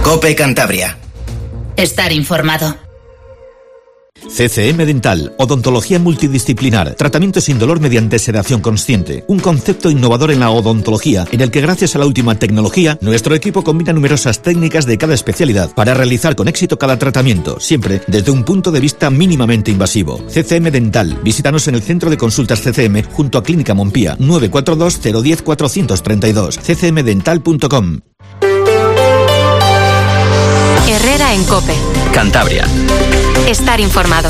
COPE Cantabria. Estar informado. CCM Dental, odontología multidisciplinar, tratamiento sin dolor mediante sedación consciente, un concepto innovador en la odontología en el que gracias a la última tecnología, nuestro equipo combina numerosas técnicas de cada especialidad para realizar con éxito cada tratamiento, siempre desde un punto de vista mínimamente invasivo. CCM Dental, visítanos en el Centro de Consultas CCM junto a Clínica Montpía, 942 010 432, ccmdental.com. Herrera en COPE. Cantabria. Estar informado.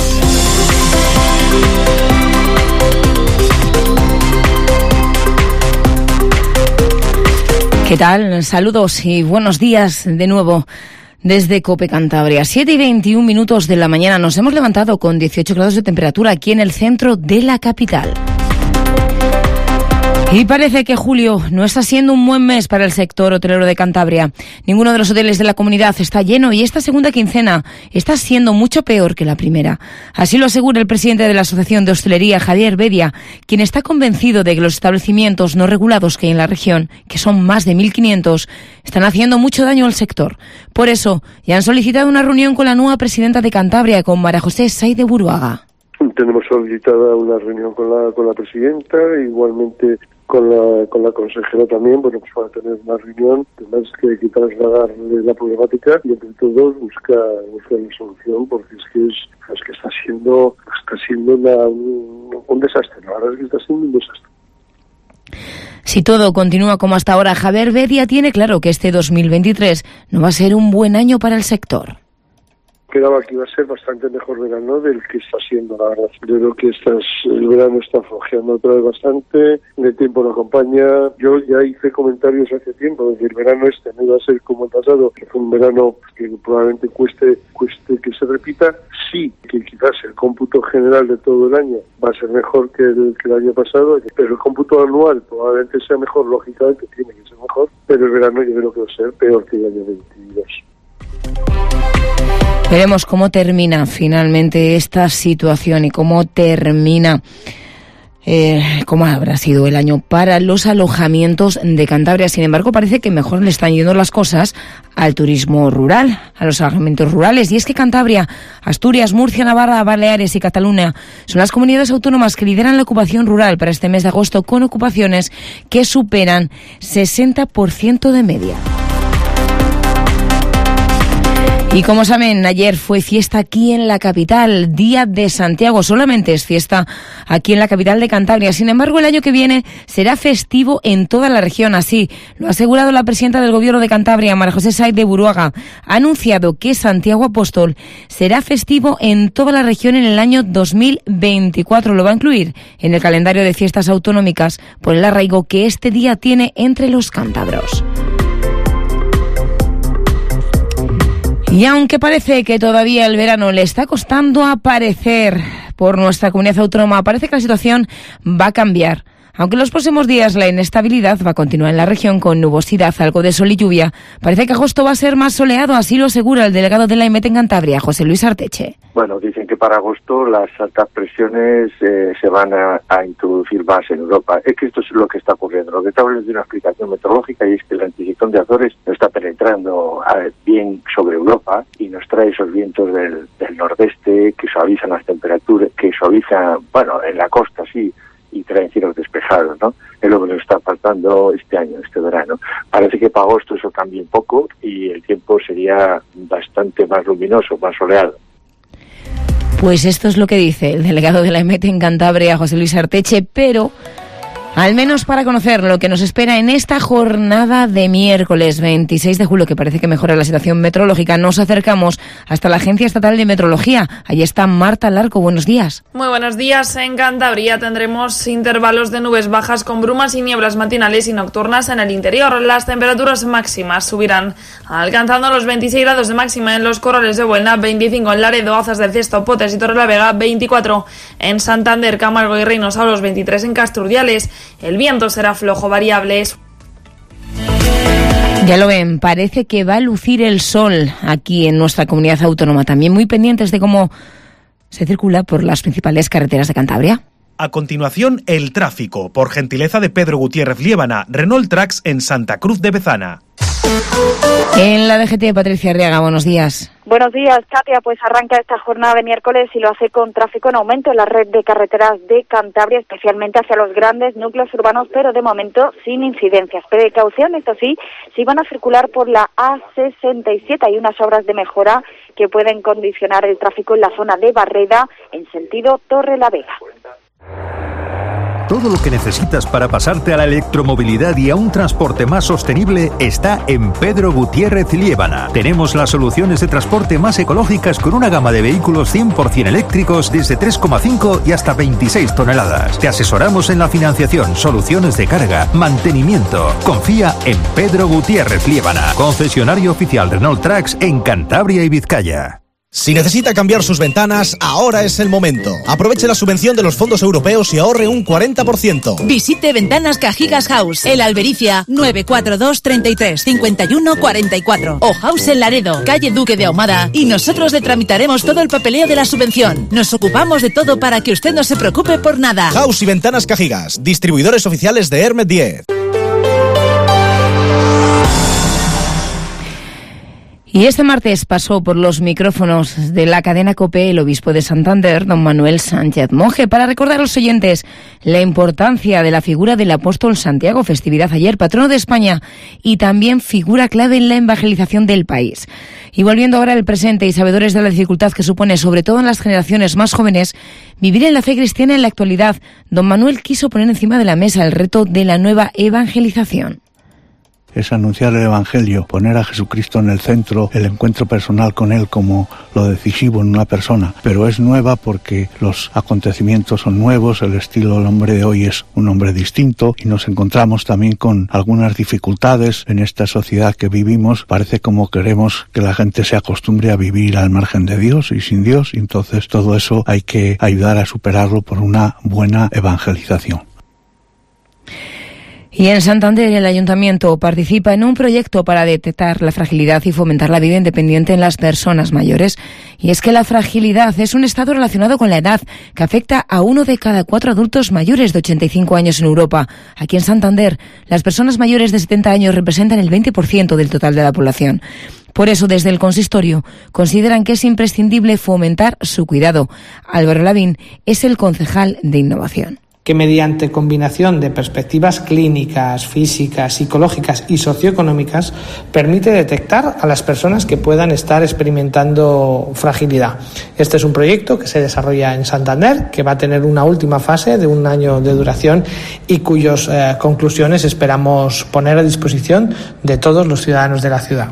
¿Qué tal? Saludos y buenos días de nuevo desde COPE Cantabria. 7:21 de la mañana. Nos hemos levantado con 18 grados de temperatura aquí en el centro de la capital. Y parece que julio no está siendo un buen mes para el sector hotelero de Cantabria. Ninguno de los hoteles de la comunidad está lleno y esta segunda quincena está siendo mucho peor que la primera. Así lo asegura el presidente de la Asociación de Hostelería, Javier Bedia, quien está convencido de que los establecimientos no regulados que hay en la región, que son más de 1.500, están haciendo mucho daño al sector. Por eso, ya han solicitado una reunión con la nueva presidenta de Cantabria, con María José Saiz de Buruaga. Tenemos solicitada una reunión con la presidenta, igualmente con la consejera también, bueno, pues para tener una reunión, además que hay que trasladarle la problemática y entre todos buscar una solución, porque es que está siendo un desastre, la verdad es que está siendo un desastre. Si todo continúa como hasta ahora, Javier Bedia tiene claro que este 2023 no va a ser un buen año para el sector. Esperaba que iba a ser bastante mejor verano del que está siendo, la verdad. Yo creo que el verano está flojeando otra vez bastante, el tiempo no acompaña. Yo ya hice comentarios hace tiempo de que el verano no iba a ser como el pasado, que fue un verano que probablemente cueste que se repita. Sí, que quizás el cómputo general de todo el año va a ser mejor que el año pasado, pero el cómputo anual probablemente sea mejor, lógicamente tiene que ser mejor, pero el verano yo creo que va a ser peor que el año 22. Veremos cómo termina finalmente esta situación y cómo termina, cómo habrá sido el año para los alojamientos de Cantabria. Sin embargo, parece que mejor le están yendo las cosas al turismo rural, a los alojamientos rurales. Y es que Cantabria, Asturias, Murcia, Navarra, Baleares y Cataluña son las comunidades autónomas que lideran la ocupación rural para este mes de agosto, con ocupaciones que superan 60% de media. Y como saben, ayer fue fiesta aquí en la capital, Día de Santiago. Solamente es fiesta aquí en la capital de Cantabria. Sin embargo, el año que viene será festivo en toda la región. Así lo ha asegurado la presidenta del Gobierno de Cantabria, María José Saiz de Buruaga. Ha anunciado que Santiago Apóstol será festivo en toda la región en el año 2024. Lo va a incluir en el calendario de fiestas autonómicas por el arraigo que este día tiene entre los cántabros. Y aunque parece que todavía el verano le está costando aparecer por nuestra comunidad autónoma, parece que la situación va a cambiar. Aunque en los próximos días la inestabilidad va a continuar en la región con nubosidad, algo de sol y lluvia, parece que agosto va a ser más soleado, así lo asegura el delegado de la AEMET en Cantabria, José Luis Arteche. Bueno, dicen que para agosto las altas presiones se van a introducir más en Europa. Es que esto es lo que está ocurriendo. Lo que está hablando es de una explicación meteorológica, y es que el anticiclón de Azores no está penetrando bien sobre Europa y nos trae esos vientos del nordeste que suavizan las temperaturas, que suavizan, bueno, en la costa sí, y traen cielos despejados, ¿no? Es lo que nos está faltando este año, este verano. Parece que para agosto eso cambia un poco y el tiempo sería bastante más luminoso, más soleado. Pues esto es lo que dice el delegado de la AEMET en Cantabria, José Luis Arteche, pero al menos para conocer lo que nos espera en esta jornada de miércoles 26 de julio, que parece que mejora la situación meteorológica, nos acercamos hasta la Agencia Estatal de Meteorología. Allí está Marta Larco. Buenos días. Muy buenos días. En Cantabria tendremos intervalos de nubes bajas con brumas y nieblas matinales y nocturnas en el interior. Las temperaturas máximas subirán, alcanzando los 26 grados de máxima en los Corrales de Buelna, 25 en Laredo, Azas del Cesto, Potes y Torrelavega, 24 en Santander, Camargo y Reynosa, los 23 en Casturdiales. El viento será flojo variable. Ya lo ven, parece que va a lucir el sol aquí en nuestra comunidad autónoma. También muy pendientes de cómo se circula por las principales carreteras de Cantabria. A continuación, el tráfico, por gentileza de Pedro Gutiérrez Liébana, Renault Trax en Santa Cruz de Bezana. En la DGT, Patricia Arriaga, buenos días. Buenos días, Katia. Pues arranca esta jornada de miércoles y lo hace con tráfico en aumento en la red de carreteras de Cantabria, especialmente hacia los grandes núcleos urbanos, pero de momento sin incidencias. Precaución, esto sí, si van a circular por la A67 hay unas obras de mejora que pueden condicionar el tráfico en la zona de Barreda en sentido Torrelavega. Todo lo que necesitas para pasarte a la electromovilidad y a un transporte más sostenible está en Pedro Gutiérrez Liébana. Tenemos las soluciones de transporte más ecológicas con una gama de vehículos 100% eléctricos desde 3,5 y hasta 26 toneladas. Te asesoramos en la financiación, soluciones de carga, mantenimiento. Confía en Pedro Gutiérrez Liébana, concesionario oficial Renault Trucks en Cantabria y Vizcaya. Si necesita cambiar sus ventanas, ahora es el momento. Aproveche la subvención de los fondos europeos y ahorre un 40%. Visite Ventanas Cajigas House, El Albericia, 942 33 51 44 o House en Laredo, calle Duque de Ahumada, y nosotros le tramitaremos todo el papeleo de la subvención. Nos ocupamos de todo para que usted no se preocupe por nada. House y Ventanas Cajigas, distribuidores oficiales de Hermet 10. Y este martes pasó por los micrófonos de la cadena COPE el obispo de Santander, don Manuel Sánchez Monje, para recordar a los oyentes la importancia de la figura del apóstol Santiago, festividad ayer, patrono de España y también figura clave en la evangelización del país. Y volviendo ahora al presente y sabedores de la dificultad que supone, sobre todo en las generaciones más jóvenes, vivir en la fe cristiana en la actualidad, don Manuel quiso poner encima de la mesa el reto de la nueva evangelización. Es anunciar el Evangelio, poner a Jesucristo en el centro, el encuentro personal con Él como lo decisivo en una persona. Pero es nueva porque los acontecimientos son nuevos, el estilo del hombre de hoy es un hombre distinto y nos encontramos también con algunas dificultades en esta sociedad que vivimos. Parece como queremos que la gente se acostumbre a vivir al margen de Dios y sin Dios, y entonces todo eso hay que ayudar a superarlo por una buena evangelización. Y en Santander el Ayuntamiento participa en un proyecto para detectar la fragilidad y fomentar la vida independiente en las personas mayores. Y es que la fragilidad es un estado relacionado con la edad que afecta a 1 de cada 4 adultos mayores de 85 años en Europa. Aquí en Santander, las personas mayores de 70 años representan el 20% del total de la población. Por eso, desde el consistorio, consideran que es imprescindible fomentar su cuidado. Álvaro Lavín es el concejal de Innovación. Que mediante combinación de perspectivas clínicas, físicas, psicológicas y socioeconómicas permite detectar a las personas que puedan estar experimentando fragilidad. Este es un proyecto que se desarrolla en Santander, que va a tener una última fase de 1 año de duración y cuyas conclusiones esperamos poner a disposición de todos los ciudadanos de la ciudad.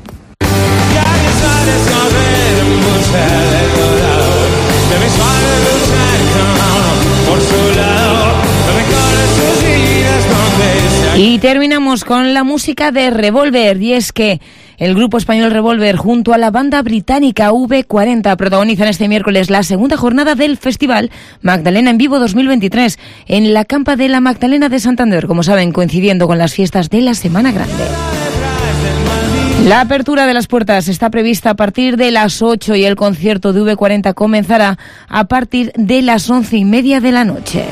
Y terminamos con la música de Revolver, y es que el grupo español Revolver junto a la banda británica V40 protagonizan este miércoles la segunda jornada del festival Magdalena en Vivo 2023 en la Campa de la Magdalena de Santander, como saben, coincidiendo con las fiestas de la Semana Grande. La apertura de las puertas está prevista a partir de las 8 y el concierto de V40 comenzará a partir de las 11:30 de la noche.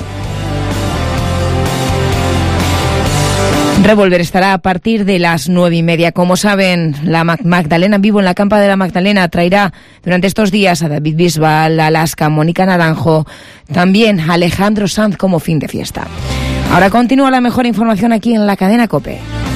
Revolver estará a partir de las 9:30. Como saben, la Magdalena en Vivo en la Campa de la Magdalena traerá durante estos días a David Bisbal, a Alaska, Mónica Naranjo, también a Alejandro Sanz como fin de fiesta. Ahora continúa la mejor información aquí en la cadena COPE.